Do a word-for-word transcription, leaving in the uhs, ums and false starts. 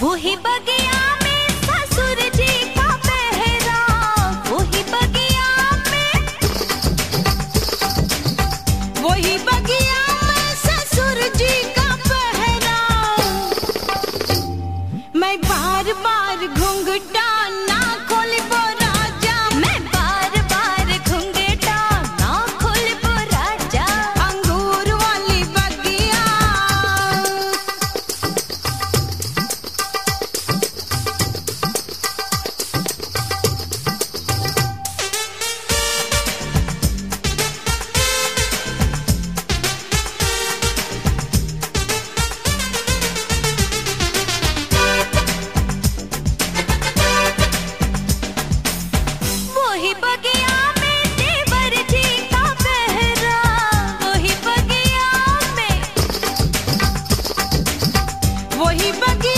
वही बगिया में ससुर जी का पहरा, वही बगिया में, वही बगिया में ससुर जी का पहरा। मैं बार बार घूंघटा ना खोलबो राजा, मैं बार बार घूंघटा ना खोलबो राजा। अंगूर वाली बगिया, वही बगिया में देवर जी का पहरा, वही बगिया में, वही बगिया